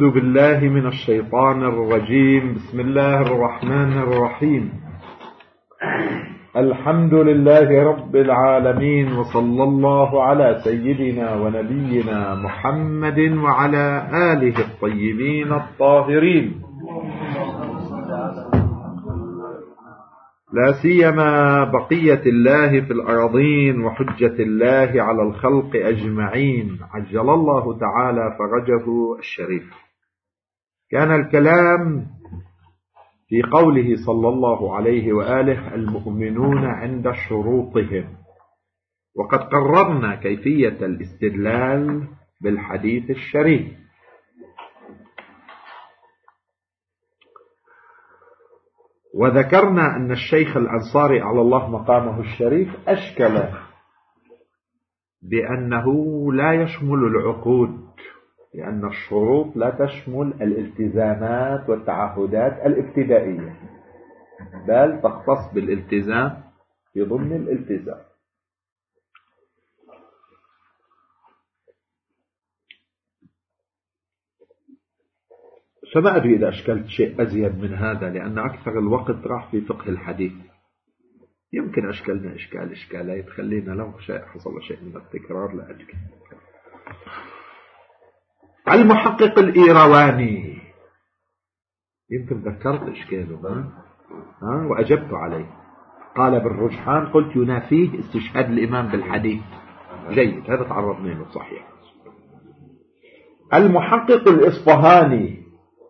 أعوذ بالله من الشيطان الرجيم. بسم الله الرحمن الرحيم. الحمد لله رب العالمين، وصلى الله على سيدنا ونبينا محمد وعلى آله الطيبين الطاهرين، لا سيما بقية الله في الأراضين وحجة الله على الخلق أجمعين، عجل الله تعالى فرجه الشريف. كان الكلام في قوله صلى الله عليه وآله: المؤمنون عند شروطهم، وقد قررنا كيفية الاستدلال بالحديث الشريف. وذكرنا أن الشيخ الأنصاري على الله مقامه الشريف أشكل بأنه لا يشمل العقود، لأن الشروط لا تشمل الالتزامات والتعهدات الابتدائية، بل تختص بالالتزام في ضمن الالتزام. فما أدري إذا أشكلت شيء أزيد من هذا، لأن أكثر الوقت راح في فقه الحديث. يمكن أشكلنا إشكالات تخلينا لو حصل شيء من التكرار لا أدري. المحقق الإيرواني يمكن ذكرت إشكاله وأجبت عليه. قال بالرجحان، قلت ينافيه استشهاد الإمام بالحديث. جيد، هذا تعرضنا له صحيح. المحقق الإصفهاني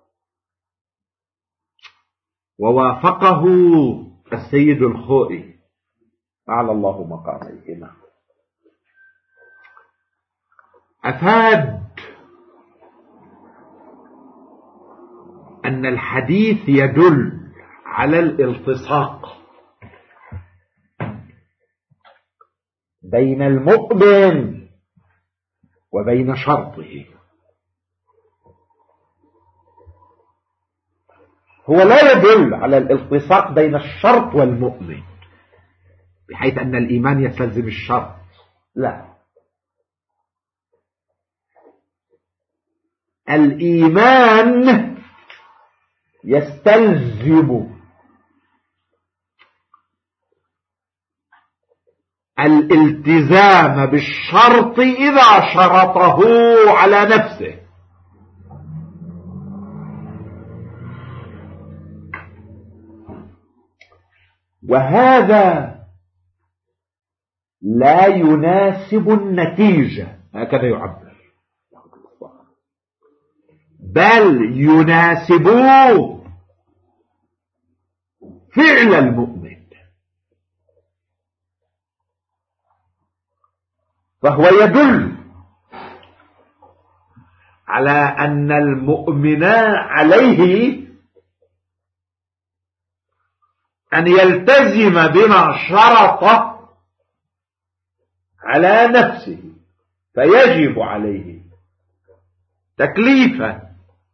ووافقه السيد الخوئي أعلى الله مقاميهما، أفاد أن الحديث يدل على الالتصاق بين المؤمن وبين شرطه. هو لا يدل على الالتصاق بين الشرط والمؤمن بحيث أن الإيمان يستلزم الشرط، لا، الإيمان يستلزم الالتزام بالشرط إذا شرطه على نفسه. وهذا لا يناسب النتيجة، هكذا يعبر، بل يناسب فعل المؤمن. فهو يدل على أن المؤمن عليه أن يلتزم بما شرط على نفسه، فيجب عليه تكليفا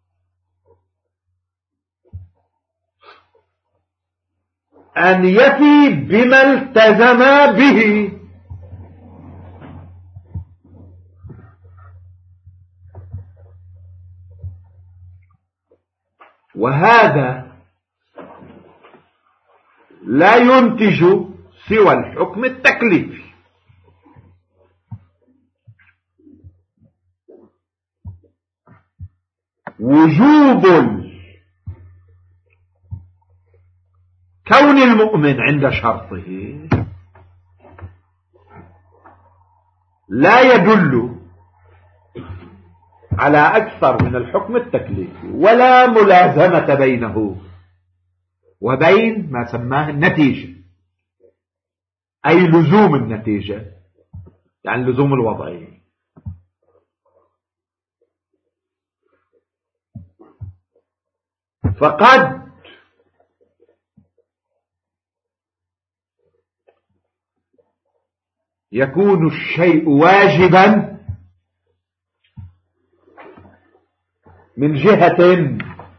أن يفي بما التزم به. وهذا لا ينتج سوى الحكم التكليفي. وجوب كون المؤمن عند شرطه لا يدل على أكثر من الحكم التكليفي، ولا ملازمة بينه وبين ما سماه النتيجة، أي لزوم النتيجة، يعني لزوم الوضعية. فقد يكون الشيء واجبا من جهة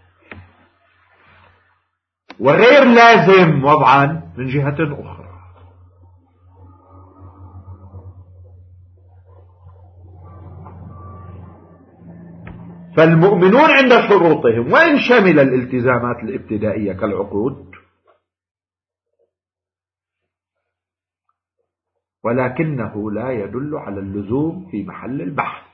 وغير لازم وضعا من جهة أخرى. فالمؤمنون عند شروطهم وإن شمل الالتزامات الابتدائية كالعقود، ولكنه لا يدل على اللزوم في محل البحث.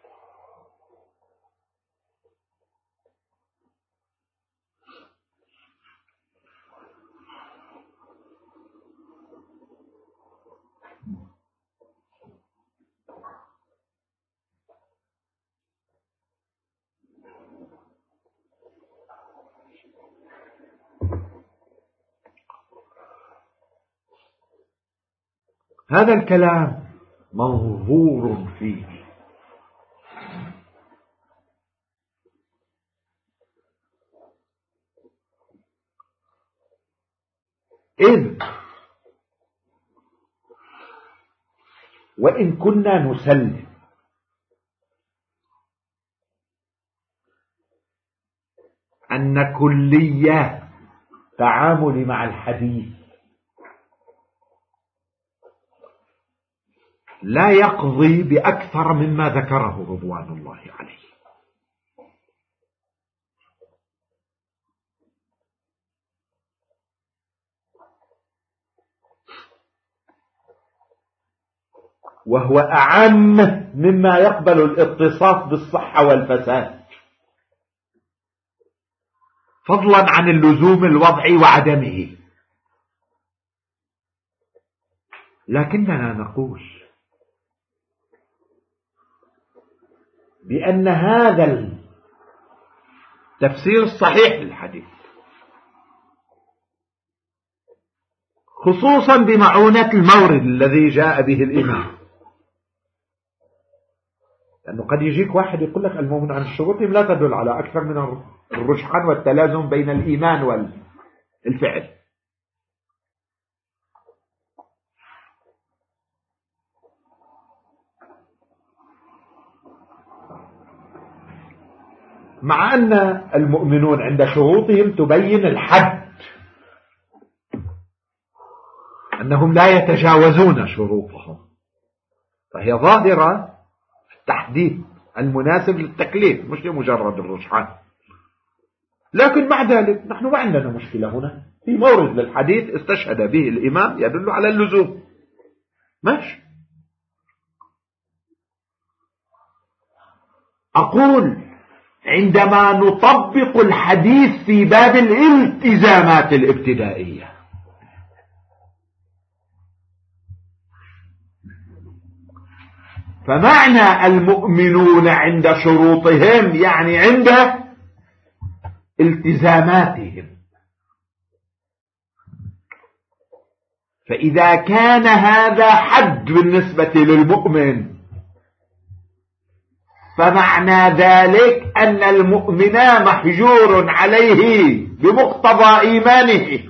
هذا الكلام منظور فيه، إذ وإن كنا نسلم أن كلية تعامل مع الحديث لا يقضي بأكثر مما ذكره رضوان الله عليه، وهو أعم مما يقبل الاتصاف بالصحة والفساد، فضلا عن اللزوم الوضعي وعدمه. لكننا نقول بأن هذا التفسير الصحيح للحديث، خصوصا بمعونة المورد الذي جاء به الإمام، لأنه قد يجيك واحد يقول لك المؤمن عن شروطهم لا تدل على أكثر من الرجحان والتلازم بين الإيمان والفعل. مع أن المؤمنون عند شروطهم تبين الحد، أنهم لا يتجاوزون شروطهم، فهي ظاهرة في التحديد المناسب للتكليف مش لمجرد الرجحان. لكن مع ذلك نحن ما عندنا مشكلة هنا، في مورد للحديث استشهد به الإمام يدل على اللزوم، ماشي. أقول عندما نطبق الحديث في باب الالتزامات الابتدائية، فمعنى المؤمنون عند شروطهم يعني عند التزاماتهم. فإذا كان هذا حد بالنسبة للمؤمن، فمعنى ذلك أن المؤمن محجور عليه بمقتضى إيمانه،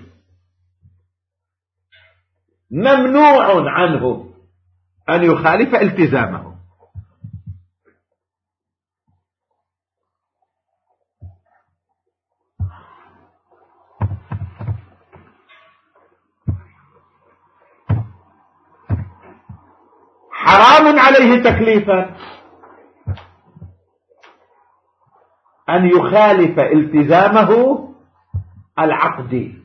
ممنوع عنه أن يخالف التزامه. حرام عليه تكليفا أن يخالف التزامه العقدي،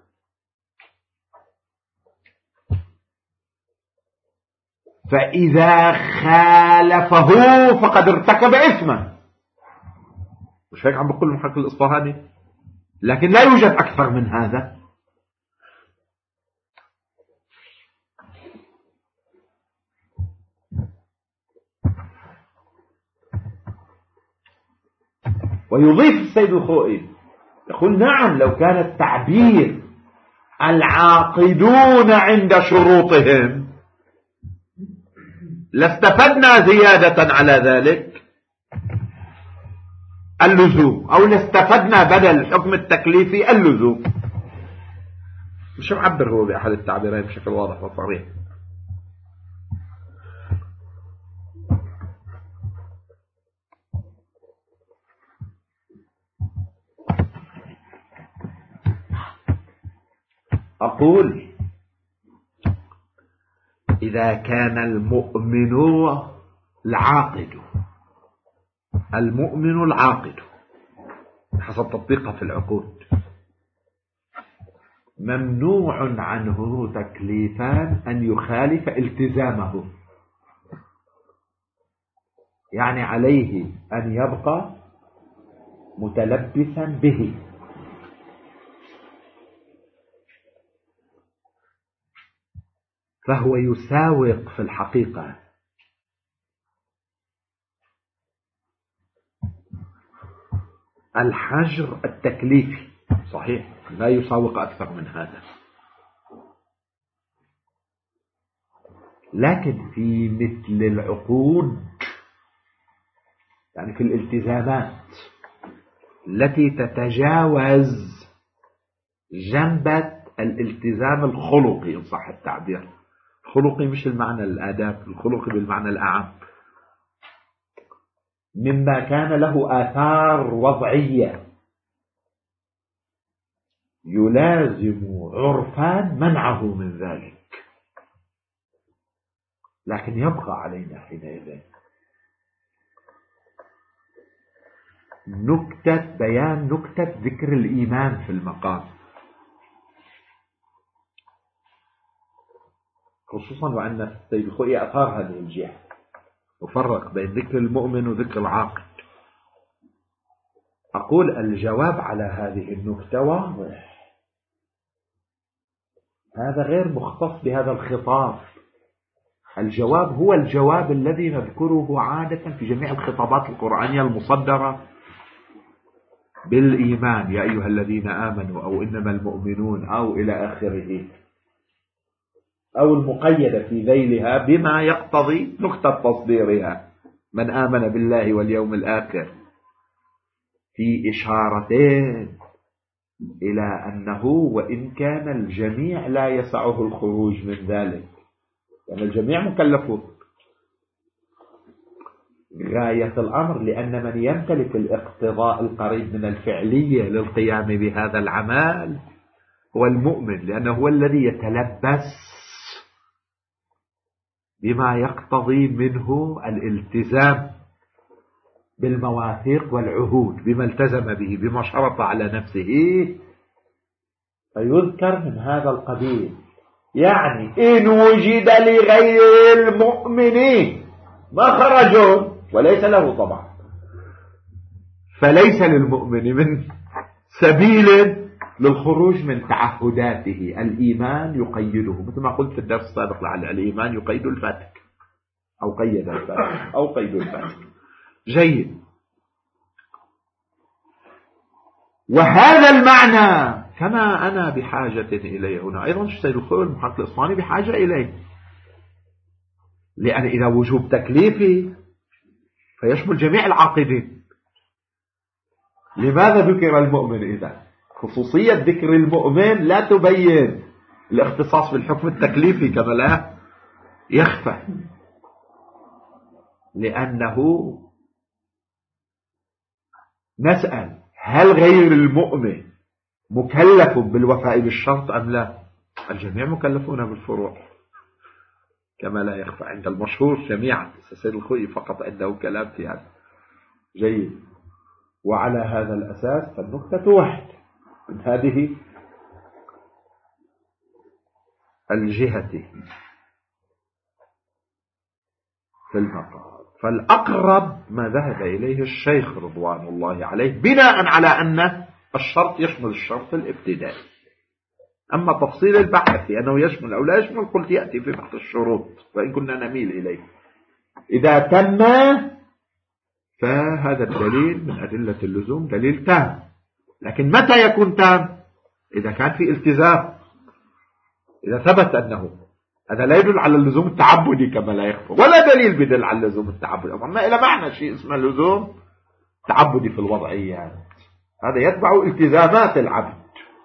فإذا خالفه فقد ارتكب إثما. مش هيك عم بقول المحقق الإصفهاني؟ لكن لا يوجد أكثر من هذا. ويضيف السيد الخوئي يقول نعم، لو كان التعبير العاقدون عند شروطهم لاستفدنا زيادة على ذلك اللزوم، أو لاستفدنا بدل الحكم التكليفي اللزوم. مش معبر هو بأحد التعبيرين بشكل واضح وصريح. أقول إذا كان المؤمن العاقد المؤمن العاقد حسب تطبيقها في العقود ممنوع عنه تكليفان أن يخالف التزامه، يعني عليه أن يبقى متلبسا به، فهو يساوق في الحقيقة الحجر التكليفي، صحيح لا يساوق أكثر من هذا، لكن في مثل العقود يعني في الالتزامات التي تتجاوز جنبة الالتزام الخلقي إن صح التعبير، الخلقي مش المعنى الآداب، الخلقي بالمعنى الأعم، مما كان له آثار وضعية يلازم عرفان منعه من ذلك، لكن يبقى علينا حينئذ بيان نكتة ذكر الإيمان في المقام، خصوصا وأن السيد الخوئي أثار هذه الجهة وفرق بين ذكر المؤمن وذكر العاقل. أقول الجواب على هذه النكتة واضح، هذا غير مختص بهذا الخطاب، الجواب هو الجواب الذي نذكره عادة في جميع الخطابات القرآنية المصدرة بالإيمان، يا أيها الذين آمنوا أو إنما المؤمنون أو إلى آخره، أو المقيدة في ذيلها بما يقتضي نكتة تصديرها، من آمن بالله واليوم الآخر، في إشارتين إلى أنه وإن كان الجميع لا يسعه الخروج من ذلك، يعني الجميع مكلفون غاية الأمر، لأن من يمتلك الاقتضاء القريب من الفعلية للقيام بهذا العمل هو المؤمن، لأنه هو الذي يتلبس بما يقتضي منه الالتزام بالمواثيق والعهود، بما التزم به، بما شرط على نفسه، فيذكر من هذا القبيل. يعني إن وجد لغير المؤمنين مخرج وليس له طبعا، فليس للمؤمن من سبيل للخروج من تعهداته، الإيمان يقيده، مثل ما قلت في الدرس السابق لعل الإيمان يقيد الفاتك أو قيد الفاتك أو قيد الفاتك. جيد، وهذا المعنى كما أنا بحاجة إليه هنا أيضا السيد الخوئي المحقق الإسباني بحاجة إليه، لأن إذا وجوب تكليفي فيشمل جميع العاقدين. لماذا ذكر المؤمن إذا؟ خصوصية ذكر المؤمن لا تبين الاختصاص بالحكم التكليفي كما لا يخفى، لأنه نسأل هل غير المؤمن مكلف بالوفاء بالشرط أم لا؟ الجميع مكلفون بالفروع كما لا يخفى عند المشهور جميعا، السيد الخوئي فقط عنده كلام في هذا. جيد، وعلى هذا الأساس فالنكتة واحدة من هذه الجهة في المقام، فالأقرب ما ذهب إليه الشيخ رضوان الله عليه بناء على أن الشرط يشمل الشرط الابتدائي. أما تفصيل البحث أنه يشمل أو لا يشمل قلت يأتي في بحث الشروط وإن كنا نميل إليه. إذا تم فهذا الدليل من أدلة اللزوم دليل تام، لكن متى يكون تام؟ إذا كان في التزام، إذا ثبت أنه هذا لا يدل على اللزوم التعبدي كما لا يخفى، ولا دليل بدل على اللزوم التعبدي، أما إلى معنى شيء اسمه اللزوم تعبدي في الوضعيات، هذا يتبع التزامات العبد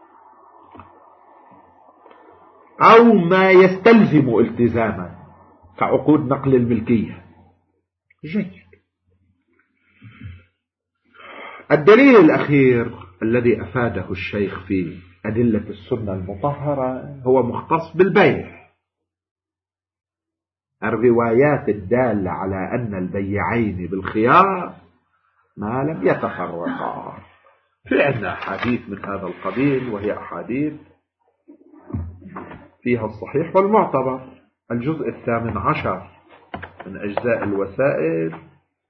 أو ما يستلزم التزاما كعقود نقل الملكية. جيد، الدليل الأخير الذي أفاده الشيخ في أدلة السنة المطهرة هو مختص بالبيع، الروايات الدالة على أن البيعين بالخيار ما لم يتفرقا. في عندنا أحاديث من هذا القبيل، وهي أحاديث فيها الصحيح والمعتبر. الجزء 18 من أجزاء الوسائل،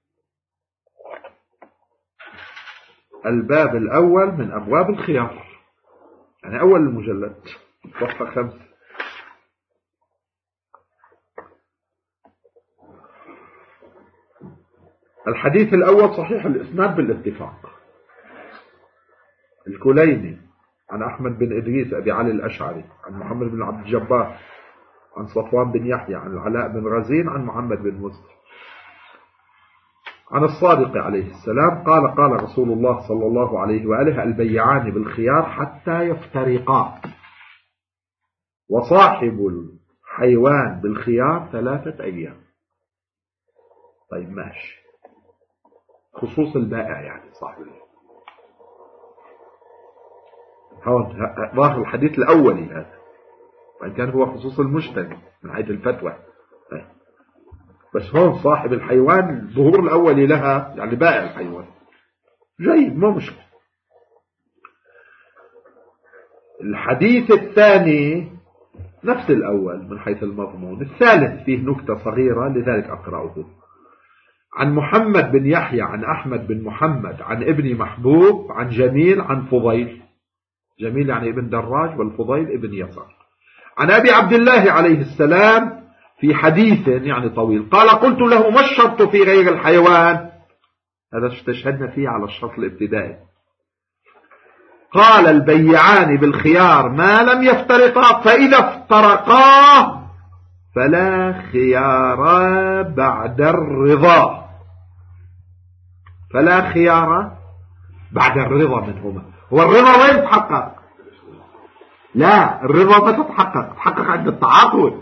الباب الأول من أبواب الخيار، يعني أول المجلد، صفحة 5. الحديث الأول صحيح الإسناد بالاتفاق. الكليني عن أحمد بن إدريس أبي علي الأشعري عن محمد بن عبد الجبار عن صفوان بن يحيى عن العلاء بن غزين عن محمد بن مسلم عن الصادق عليه السلام قال قال رسول الله صلى الله عليه وآله: البيعان بالخيار حتى يفترقا، وصاحب الحيوان بالخيار 3 أيام. طيب ماشي، خصوص البائع يعني صاحب ظاهر الحديث الأولي هذا، وإن كان هو خصوص المشتري من حيث الفتوى، بس هون صاحب الحيوان الظهور الأولي لها يعني بائع الحيوان. جيد، ما مشكلة. الحديث الثاني نفس الأول من حيث المضمون. الثالث فيه نكتة صغيرة لذلك أقرأه. عن محمد بن يحيى عن أحمد بن محمد عن ابن محبوب عن جميل عن فضيل، جميل يعني ابن دراج، والفضيل ابن يسار، عن أبي عبد الله عليه السلام في حديث يعني طويل قال: قلت له: ما الشرط في غير الحيوان؟ هذا استشهدنا فيه على الشرط الابتدائي. قال: البيعان بالخيار ما لم يفترقا، فإذا افترقا فلا خيار بعد الرضا. فلا خيار بعد الرضا منهما. هو الرضا وين تحقق؟ لا، الرضا ما تتحقق عند التعاقد.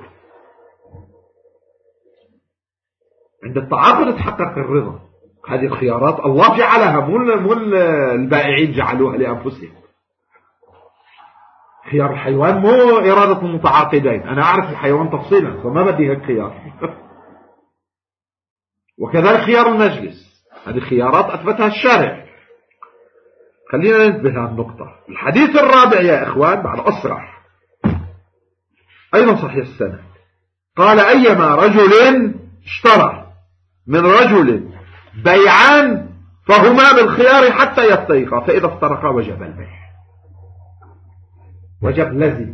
عند التعاقد تتحقق الرضا. هذه الخيارات الله جعلها، مو البائعين جعلوها لأنفسهم. خيار الحيوان مو إرادة المتعاقدين. أنا أعرف الحيوان تفصيلا فما بدي هيك خيار. وكذلك خيار المجلس، هذه خيارات أثبتها الشارع. خلينا ننتبه على النقطة. الحديث الرابع يا إخوان بعد أسرع، أيضا صحيح السنة، قال: أيما رجل اشترى من رجل بيعان فهما بالخيار حتى يفترقا، فإذا افترقا وجب البيع، وجب لزم.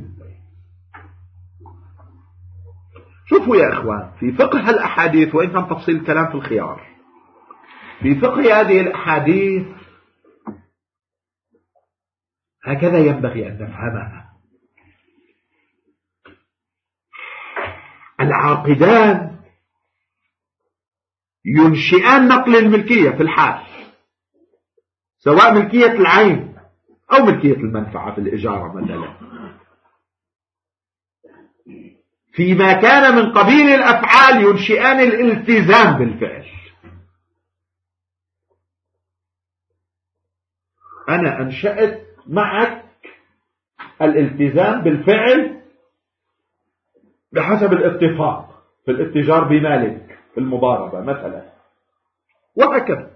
شوفوا يا إخوان، في فقه الأحاديث، وإن كان تفصيل الكلام في الخيار، في فقه هذه الأحاديث هكذا ينبغي أن نفهمها. العاقدان ينشئان نقل الملكية في الحال، سواء ملكية العين أو ملكية المنفعة في الإجارة مثلا، فيما كان من قبيل الأفعال ينشئان الالتزام بالفعل. أنا أنشأت معك الالتزام بالفعل بحسب الاتفاق في الاتجار بمالك في المضاربة مثلا، وهكذا.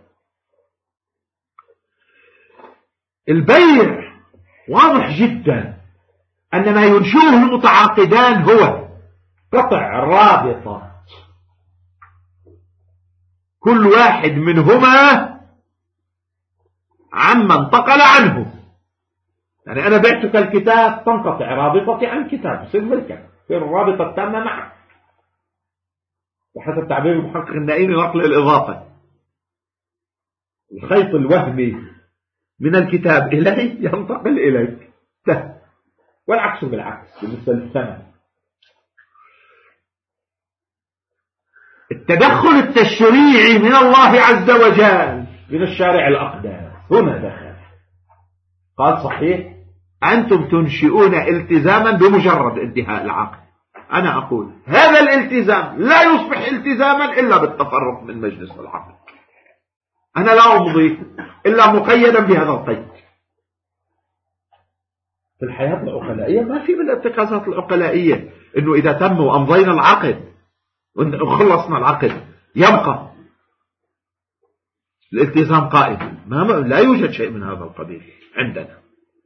البيع واضح جدا أن ما ينشئه المتعاقدان هو قطع رابطة كل واحد منهما عما انتقل عنه. يعني أنا بعتك الكتاب، تنقطع رابطتي عن الكتاب، يصير ملكك، يصير الرابطة التامة معك بحسب تعبير المحقق النائمي نقل الإضافة. الخيط الوهمي من الكتاب إلي ينتقل إليك، والعكس بالعكس بالنسبة للثمن. التدخل التشريعي من الله عز وجل من الشارع الأقدس هنا دخل، قال: صحيح أنتم تنشئون التزاما بمجرد انتهاء العقد. أنا أقول هذا الالتزام لا يصبح التزاما إلا بالتفرق من مجلس العقد. أنا لا أمضي إلا مقيدا بهذا القيد. في الحياة العقلائية ما في من الاتخاذات العقلائية إنه إذا تم وأمضينا العقد وخلصنا العقد يبقى. الالتزام قائم، لا يوجد شيء من هذا القبيل عندنا.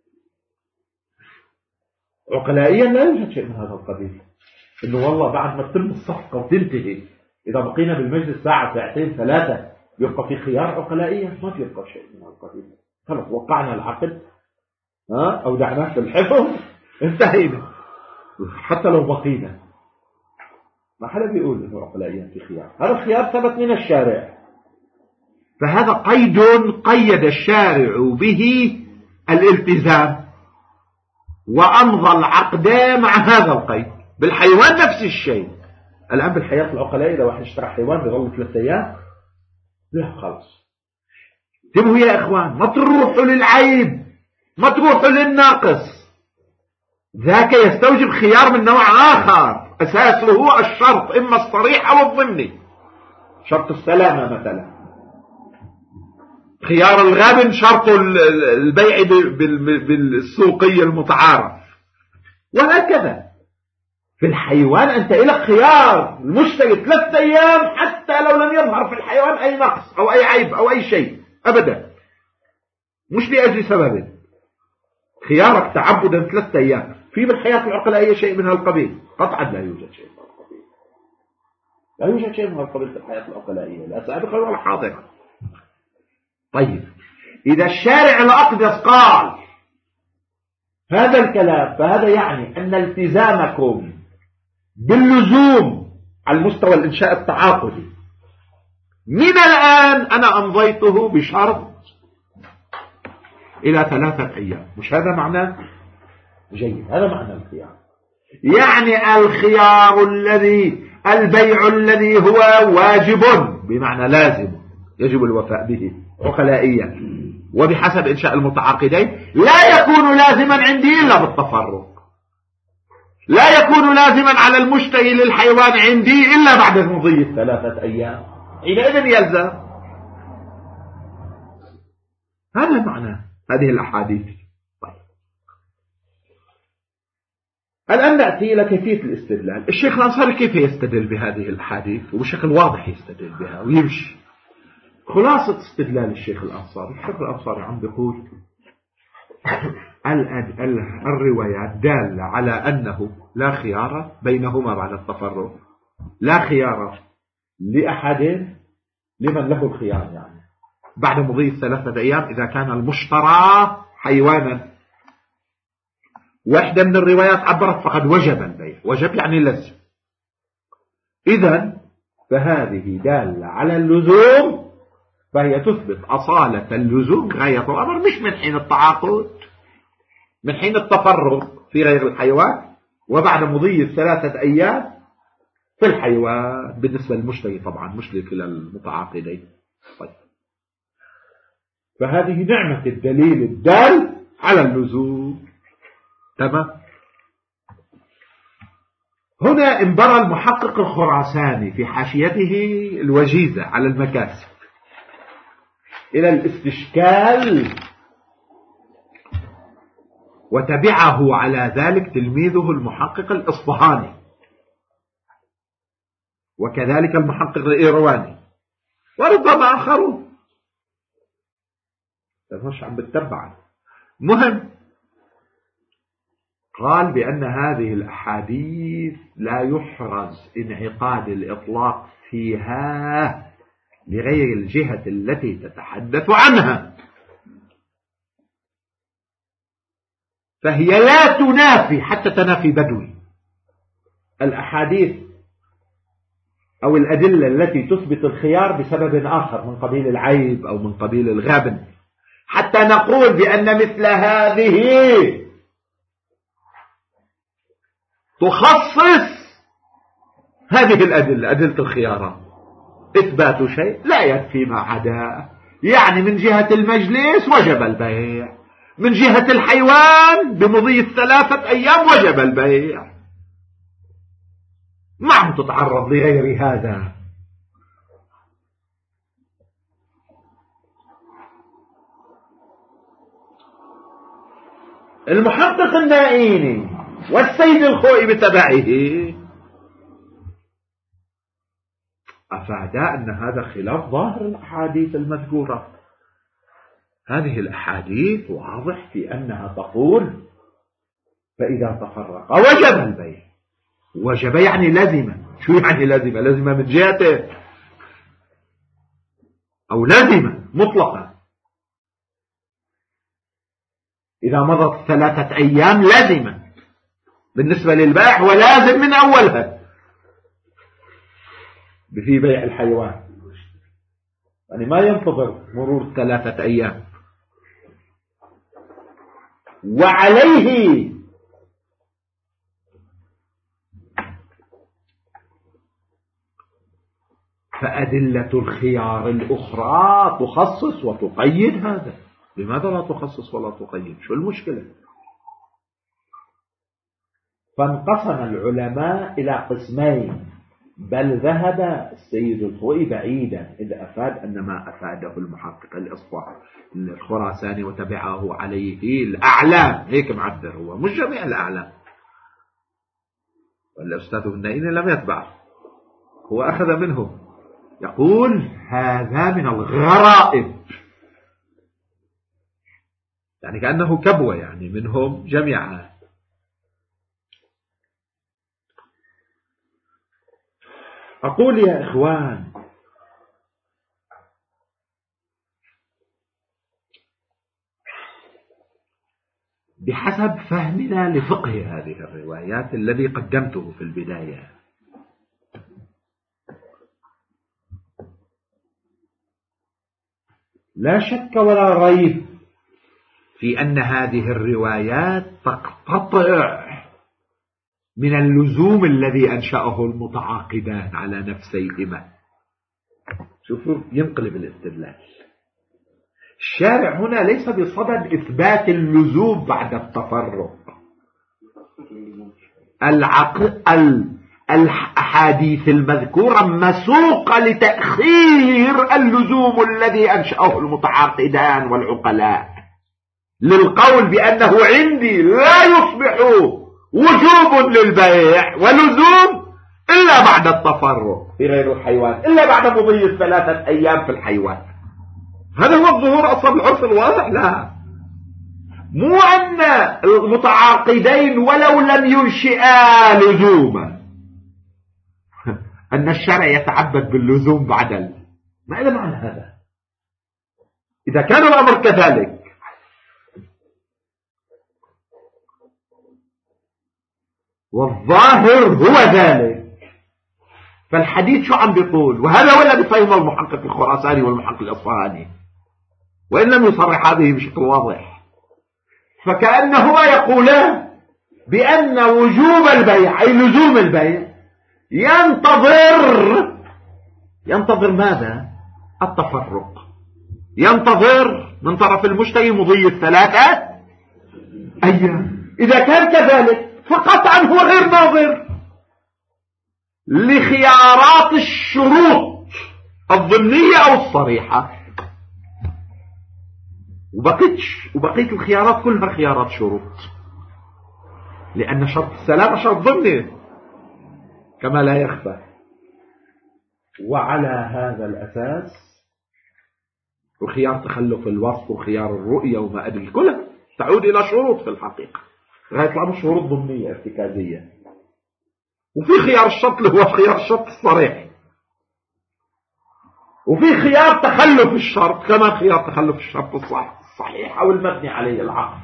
عقلائيا لا يوجد شيء من هذا القبيل، إنه والله بعد ما تتم الصفقة وتنتهي إذا بقينا بالمجلس ساعة ساعتين ثلاثة يبقى في خيار. عقلائيا ما في يبقى شيء من هذا القبيل. خلص وقعنا العقد أودعناه في الحفظ، انتهينا. حتى لو بقينا ما حدا بيقول إنه عقلائيا في خيار. هذا الخيار ثبت من الشارع، فهذا قيد قيد الشارع به الالتزام وأمضى العقد مع هذا القيد. بالحيوان نفس الشيء. الآن بالحياة العقلائية لو واحد اشترى حيوان بيظل 3 أيام، لا خلص. انتبهوا يا إخوان، ما تروحوا للعيب، ما تروحوا للناقص. ذاك يستوجب خيار من نوع آخر أساسه هو الشرط، إما الصريح أو الضمني. شرط السلامة مثلا، خيار الغابن شرط البيع بالسوقية المتعارف، وهكذا. في الحيوان أنت لك خيار المشتري 3 أيام حتى لو لم يظهر في الحيوان أي نقص أو أي عيب أو أي شيء أبدا، مش لأجل سبب. خيارك تعبدا 3 أيام. في بالحياة العقلائية شيء من هالقبيل؟ قطعا لا يوجد شيء من هالقبيل. لا يوجد شيء من هالقبيل في الحياة العقلائية، لا سابقا ولا حاضرا. طيب إذا الشارع الأقدس قال هذا الكلام، فهذا يعني أن التزامكم باللزوم على المستوى الإنشاء التعاقدي من الآن أنا أمضيته بشرط إلى 3 أيام. مش هذا معناه؟ جيد، هذا معنى الخيار. يعني الخيار البيع الذي هو واجب بمعنى لازم يجب الوفاء به عقلائيا وبحسب إنشاء المتعاقدين، لا يكون لازما عندي إلا بالتفرق. لا يكون لازما على المشتري للحيوان عندي إلا بعد مضي 3 أيام، حينئذ يلزم. هذا معنى هذه الأحاديث. طيب. الآن نأتي إلى كيفية الاستدلال. الشيخ الأنصاري كيف يستدل بهذه الأحاديث؟ وبشكل واضح يستدل بها ويمشي. خلاصة استدلال الشيخ الأنصاري عم بيقول الروايات دالة على أنه لا خيار بينهما بعد التفرق، لا خيار لأحد لمن له الخيار، يعني بعد مضي 3 أيام إذا كان المشترى حيوانا. واحدة من الروايات عبرت فقد وجب البيع، وجب يعني لزم. إذن فهذه دالة على اللزوم، فهي تثبت أصالة اللزوم غاية الأمر، مش من حين التعاقد، من حين التفرق في غير الحيوان وبعد مضي 3 أيام في الحيوان بالنسبة للمشتري طبعا، مش لكلا المتعاقدين. طيب. فهذه نعمة الدليل الدال على اللزوم. تمام. هنا انبرى المحقق الخراساني في حاشيته الوجيزة على المكاسب إلى الاستشكال، وتبعه على ذلك تلميذه المحقق الإصفهاني، وكذلك المحقق الإيرواني، وربما آخرون. مش عم بتتبع. مهم، قال بأن هذه الأحاديث لا يحرز انعقاد الإطلاق فيها لغير الجهة التي تتحدث عنها، فهي لا تنافي حتى تنافي بدوي الأحاديث أو الأدلة التي تثبت الخيار بسبب آخر من قبيل العيب أو من قبيل الغبن، حتى نقول بأن مثل هذه تخصص هذه الأدلة، أدلة الخيارات. إثبات شيء لا يكفي ما عداه، يعني من جهة المجلس وجب البيع، من جهة الحيوان بمضي 3 أيام وجب البيع، ما عم تتعرض لغير هذا. المحقق النائيني والسيد الخوئي بتبعه أفاد أن هذا خلاف ظاهر الأحاديث المذكورة. هذه الأحاديث واضح في أنها تقول فإذا تفرق وجب البيع. وجب يعني لزم. شو يعني لزم؟ لزم من جهته أو لزم مطلقا. إذا مضت 3 أيام لزم بالنسبة للبائع ولازم من أولها في بيع الحيوان، يعني ما ينتظر مرور 3 أيام. وعليه فأدلة الخيار الأخرى تخصص وتقيد هذا. لماذا لا تخصص ولا تقيد؟ شو المشكلة؟ فانقسم العلماء إلى قسمين، بل ذهب السيد الخوئي بعيدا إذ أفاد أن ما أفاده المحقق الخراساني وتبعه عليه في الأعلام، هيك معبر هو، مش جميع الأعلام، والأستاذ النائين لم يتبعه، هو أخذ منه، يقول هذا من الغرائب، يعني كأنه كبوة يعني منهم جميعا. أقول يا إخوان بحسب فهمنا لفقه هذه الروايات الذي قدمته في البداية، لا شك ولا ريب في أن هذه الروايات تقتطع من اللزوم الذي أنشأه المتعاقدان على نفسيهما. شوفوا ينقلب الاستدلال. الشارع هنا ليس بصدد إثبات اللزوم بعد التفرق. الأحاديث المذكورة مسوقة لتأخير اللزوم الذي أنشأه المتعاقدان والعقلاء للقول بأنه عندي لا يصبح وجوب للبيع ولزوم إلا بعد التفرق في غير الحيوان، إلا بعد مضي 3 أيام في الحيوان. هذا هو الظهور أصلا العرف الواضح. لا، مو أن المتعاقدين ولو لم ينشئا لزوما أن الشرع يتعبد باللزوم بعد ما إلى معنى هذا. إذا كان الأمر كذلك والظاهر هو ذلك، فالحديث شو عم بيقول؟ وهذا هو الذي فهمه المحقق الخراساني والمحقق الأصفهاني وإن لم يصرح هذه بشكل واضح. فكأنهما يقولان بأن وجوب البيع أي لزوم البيع ينتظر ماذا؟ التفرق، ينتظر من طرف المشتري مضي 3 أيام. إذا كان كذلك فقطعا هو غير ناظر لخيارات الشروط الضمنية أو الصريحة، وبقيت الخيارات كلها خيارات شروط، لأن شرط السلامة شرط ضمني كما لا يخفى. وعلى هذا الأساس وخيار تخلف الوصف وخيار الرؤية وما أدري كلها تعود إلى شروط في الحقيقة، يطلع من شروط ضمنية ارتكازية. وفي خيار الشرط اللي هو خيار الشرط الصريح، وفي خيار تخلف الشرط كما خيار تخلف الشرط الصحيح أو المبني عليه العقد.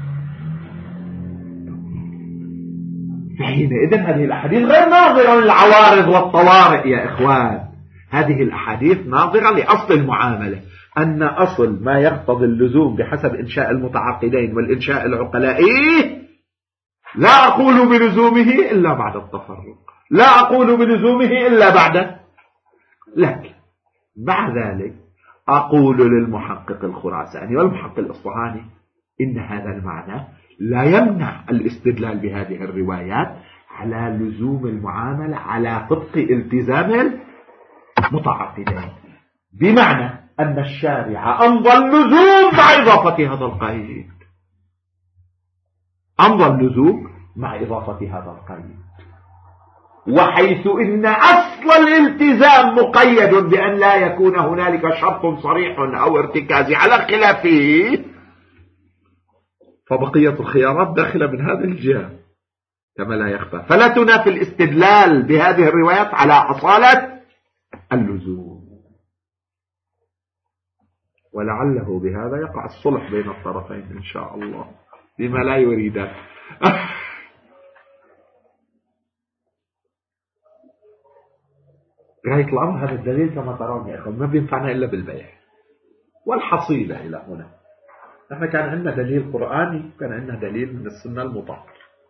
فحينئذ هذه الأحاديث غير ناظرة للعوارض والطوارئ يا إخوان، هذه الأحاديث ناظرة لأصل المعاملة، أن أصل ما يقتضي اللزوم بحسب إنشاء المتعاقدين والإنشاء العقلائي لا أقول بلزومه إلا بعد التفرق، لا أقول بلزومه إلا بعد، لكن مع ذلك أقول للمحقق الخراساني والمحقق الأصفهاني إن هذا المعنى لا يمنع الاستدلال بهذه الروايات على لزوم المعاملة على طبق التزام المتعاقدين، بمعنى أن الشارع أمضى اللزوم مع إضافة هذا القيد، أمضى اللزوم مع إضافة هذا القيد. وحيث إن أصل الالتزام مقيد بأن لا يكون هنالك شرط صريح أو ارتكازي على خلافه، فبقية الخيارات داخلة من هذه الجهة كما لا يخفى. فلا تنافي الاستدلال بهذه الروايات على أصالة اللزوم، ولعله بهذا يقع الصلح بين الطرفين إن شاء الله بما لا يريدان. غاية الأمر هذا الدليل كما ترون يا أخوان ما بينفعنا إلا بالبيع. والحصيلة إلى هنا نحن كان عندنا دليل قرآني وكان عندنا دليل من السنة المطهرة،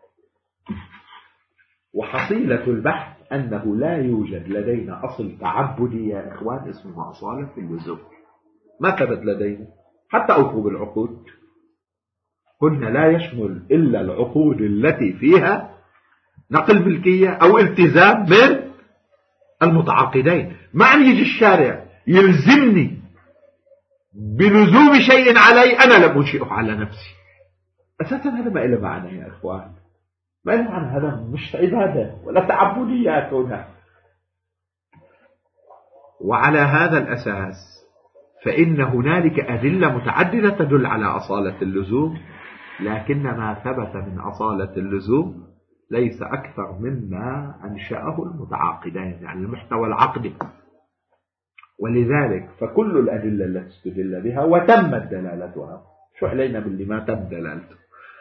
وحصيلة البحث أنه لا يوجد لدينا أصل تعبدي يا إخوان اسمه أصالة اللزوم، ما ثبت لدينا حتى أوقوب العقود. قلنا لا يشمل إلا العقود التي فيها نقل ملكية أو التزام من المتعاقدين. ما عم يجي الشارع يلزمني بلزوم شيء علي أنا لم أنشئه على نفسي. أساسا هذا ما إله معنى يا إخوان، ما إله معنى، هذا مش عبادة ولا تعبديات هنا. وعلى هذا الأساس فإن هنالك أدلة متعددة تدل على أصالة اللزوم، لكن ما ثبت من أصالة اللزوم ليس أكثر مما أنشأه المتعاقدين، يعني المحتوى العقدي. ولذلك فكل الأدلة التي استدل بها وتمت دلالتها، شو علينا باللي ما تم دلالته،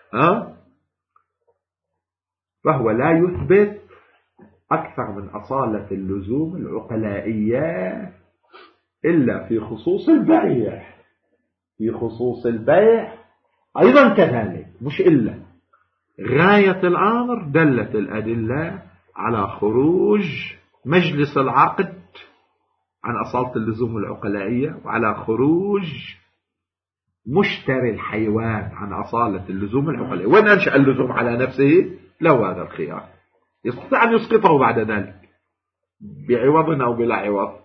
فهو لا يثبت أكثر من أصالة اللزوم العقلائية إلا في خصوص البيع. في خصوص البيع أيضا كذلك، مش إلا. غاية الأمر دلت الأدلة على خروج مجلس العقد عن أصالة اللزوم العقلائية، وعلى خروج مشتري الحيوان عن أصالة اللزوم العقلائية. وإن أنشأ اللزوم على نفسه له هذا الخيار، يستطيع أن يسقطه بعد ذلك بعوض أو بلا عوض.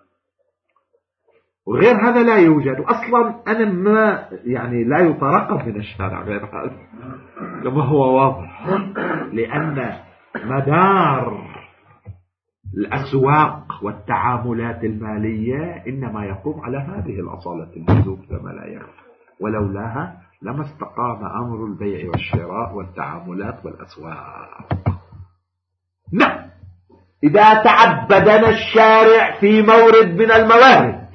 وغير هذا لا يوجد أصلا. أنا ما يعني لا يترقب من الشارع غير هذا كما هو واضح، لأن مدار الأسواق والتعاملات المالية إنما يقوم على هذه الأصالة اللزوم كما لا يخفى، ولولاها لما استقام أمر البيع والشراء والتعاملات والأسواق. نعم، إذا تعبدنا الشارع في مورد من الموارد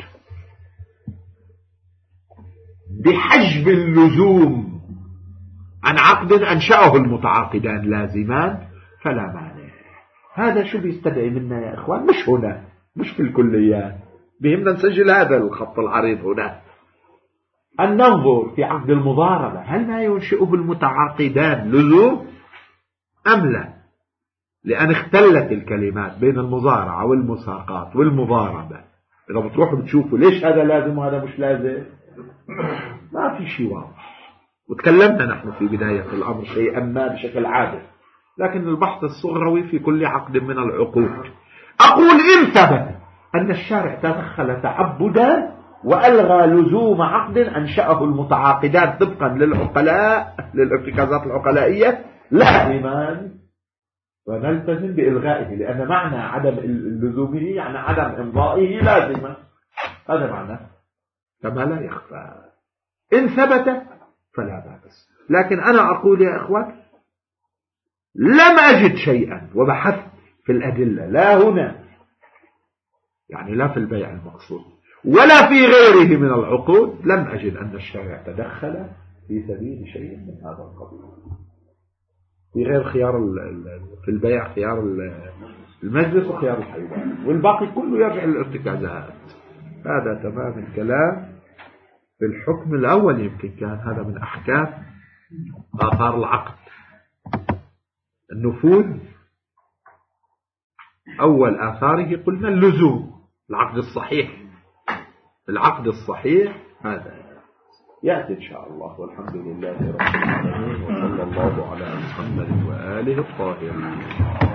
بحجب اللزوم عن عقد أنشأه المتعاقدان لازمان فلا مانع. هذا شو بيستدعي منا يا إخوان؟ مش هنا، مش في الكليات، بهمنا نسجل هذا الخط العريض هنا، أن ننظر في عقد المضاربة هل ما ينشئه المتعاقدان لزوم أم لا؟ لأن اختلت الكلمات بين المزارعة والمساقات والمضاربة. إذا بتروحوا بتشوفوا ليش هذا لازم وهذا مش لازم، ما في شيء واضح. وتكلمنا نحن في بداية الأمر شيئا ما بشكل عادل، لكن البحث الصغروي في كل عقد من العقود. أقول إن ثبت أن الشارع تدخل تعبدا وألغى لزوم عقد أنشأه المتعاقدان طبقا للعقلاء للارتكازات العقلائية لازما، ونلتزم بإلغائه، لأن معنى عدم اللزومه يعني عدم إمضائه لازما، هذا معنى كما لا يخفى. إن ثبت فلا بأس. لكن أنا أقول يا إخوان لم أجد شيئا، وبحثت في الأدلة لا هنا يعني لا في البيع المقصود ولا في غيره من العقود، لم أجد أن الشارع تدخل في سبيل شيء من هذا القبيل. في غير خيار في البيع خيار المجلس وخيار الحيوان، والباقي كله يرجع للارتكازات. هذا تمام الكلام في الحكم الأول. يمكن كان هذا من أحكام آثار العقد النفوذ. أول آثاره قلنا اللزوم، العقد الصحيح. العقد الصحيح هذا يأتي إن شاء الله، والحمد لله رب العالمين، وصلى الله على محمد وآله الطاهرين.